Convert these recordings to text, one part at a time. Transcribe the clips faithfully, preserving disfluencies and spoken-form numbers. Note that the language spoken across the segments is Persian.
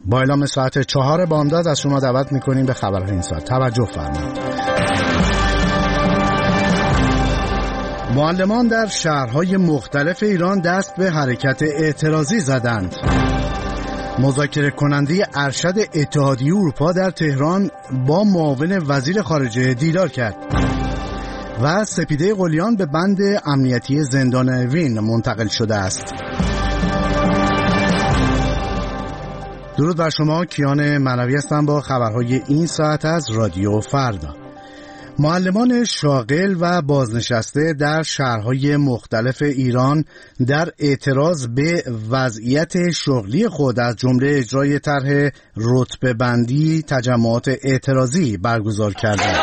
با اعلام ساعت چهار بامداد از شما دعوت میکنیم به خبرهای این ساعت. توجه فرمایید. معلمان در شهرهای مختلف ایران دست به حرکت اعتراضی زدند. مذاکره کننده ارشد اتحادیه اروپا در تهران با معاون وزیر خارجه دیدار کرد. و سپیده قلیان به بند امنیتی زندان اوین منتقل شده است. درود بر شما، کیان معنوی هستم با خبرهای این ساعت از رادیو فردا. معلمان شاغل و بازنشسته در شهرهای مختلف ایران در اعتراض به وضعیت شغلی خود از جمله اجرای طرح رتبه بندی تجمعات اعتراضی برگزار کردند.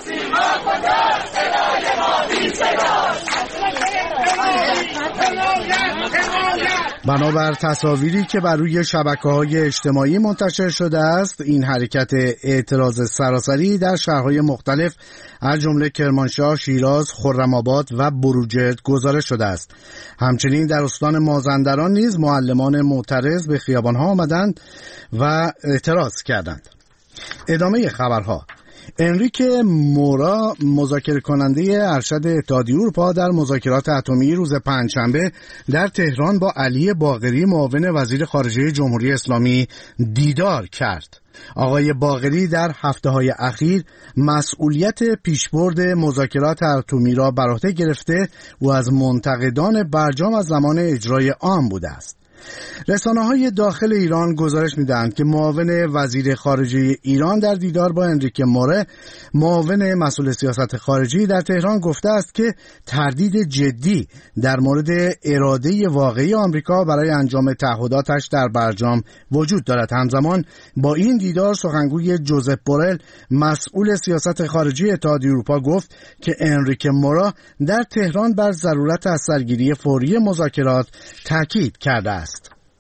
بنابر تصاویری که بر روی شبکه‌های اجتماعی منتشر شده است، این حرکت اعتراض سراسری در شهرهای مختلف از جمله کرمانشاه، شیراز، خرم‌آباد و بروجرد گزارش شده است. همچنین در استان مازندران نیز معلمان معترض به خیابان‌ها آمدند و اعتراض کردند. ادامه خبرها. انریکه مورا، مذاکره کننده ارشد اتحادیه اروپا در مذاکرات اتمی روز پنجشنبه در تهران با علی باقری معاون وزیر خارجه جمهوری اسلامی دیدار کرد. آقای باقری در هفته‌های اخیر مسئولیت پیشبرد مذاکرات اتمی را بر عهده گرفته و از منتقدان برجام از زمان اجرای آن بوده است. رسانه‌های داخل ایران گزارش می‌دهند که معاون وزیر خارجه ایران در دیدار با انریکه موره، معاون مسئول سیاست خارجی در تهران، گفته است که تردید جدی در مورد اراده واقعی آمریکا برای انجام تعهداتش در برجام وجود دارد. همزمان با این دیدار سخنگوی جوزپ بورل، مسئول سیاست خارجی اتحادیه اروپا، گفت که انریکه مورا در تهران بر ضرورت از سرگیری فوری مذاکرات تاکید کرده است.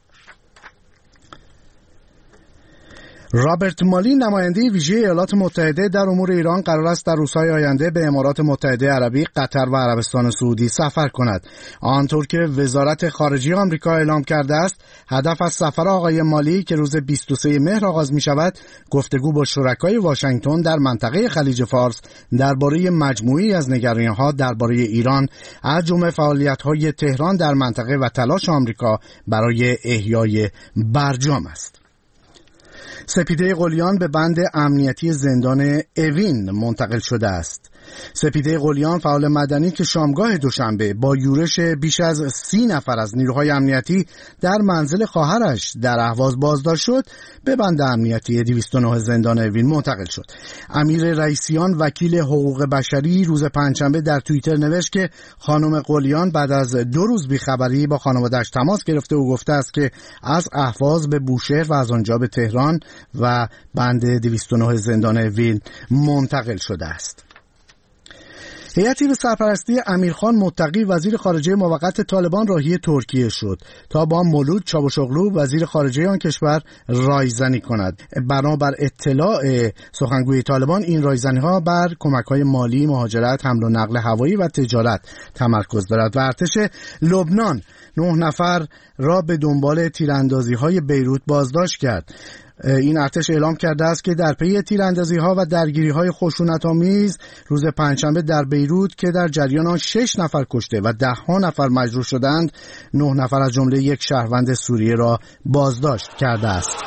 رابرت مالی، نماینده ویژه ایالات متحده در امور ایران، قرار است در روزهای آینده به امارات متحده عربی، قطر و عربستان سعودی سفر کند. آنطور که وزارت خارجه آمریکا اعلام کرده است، هدف از سفر آقای مالی که روز بیست و سوم مهر آغاز می شود، گفتگو با شرکای واشنگتن در منطقه خلیج فارس درباره مجموعی از نگرانی‌ها درباره ایران، از جمله فعالیت‌های تهران در منطقه و تلاش آمریکا برای احیای برجام است. سپیده قلیان به بند امنیتی زندان اوین منتقل شده است. سپیده قلیان، فعال مدنی که شامگاه دوشنبه با یورش بیش از سی نفر از نیروهای امنیتی در منزل خواهرش در اهواز بازداشت شد، به بند امنیتی دویست و نه زندان اوین منتقل شد. امیر رئیسیان، وکیل حقوق بشری، روز پنجشنبه در توییتر نوشت که خانم قلیان بعد از دو روز بیخبری با خانواده‌اش تماس گرفته و گفته است که از اهواز به بوشهر و از آنجا به تهران و بند دویست و نه زندان اوین منتقل شده است. هیئتی به سرپرستی امیرخان متقی، وزیر خارجه موقت طالبان، راهی ترکیه شد تا با مولود چاوشوغلو، وزیر خارجه آن کشور، رایزنی کند. بنابر اطلاع سخنگوی طالبان، این رایزنی‌ها بر کمک‌های مالی، مهاجرت، حمل و نقل هوایی و تجارت تمرکز دارد. و ارتش لبنان نه نفر را به دنبال تیراندازی‌های بیروت بازداشت کرد. این ارتش اعلام کرده است که در پی تیراندازی‌ها و درگیری‌های خشونت‌آمیز روز پنجشنبه در بیروت که در جریان آن شش نفر کشته و ده‌ها نفر مجروح شدند، نه نفر از جمله یک شهروند سوریه را بازداشت کرده است.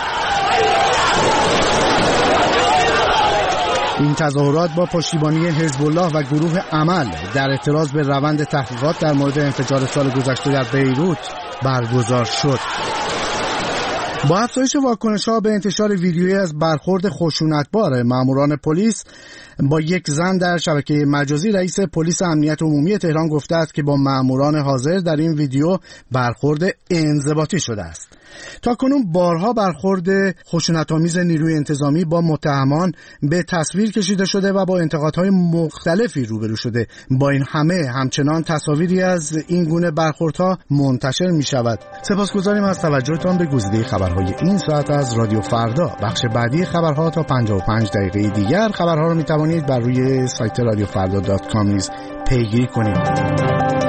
این تظاهرات با پشتیبانی حزب الله و گروه عمل در اعتراض به روند تحقیقات در مورد انفجار سال گذشته در بیروت برگزار شد. با افزایش واکنش‌ها به انتشار ویدیویی از برخورد خشونتبار ماموران پلیس با یک زن در شبکه مجازی، رئیس پلیس امنیت عمومی تهران گفته است که با ماموران حاضر در این ویدیو برخورد انضباطی شده است. تاکنون بارها برخورد خشونت‌آمیز نیروی انتظامی با متهمان به تصویر کشیده شده و با انتقادهای مختلفی روبرو شده. با این همه همچنان تصاویری از این گونه برخوردها منتشر می شود. سپاسگزاریم از توجهتان به گزیده خبرهای این ساعت از رادیو فردا. بخش بعدی خبرها تا پنجاه و پنج دقیقه دیگر. خبرها را می توانید بر روی سایت رادیو فردا دات کام نیز پیگیری کنید.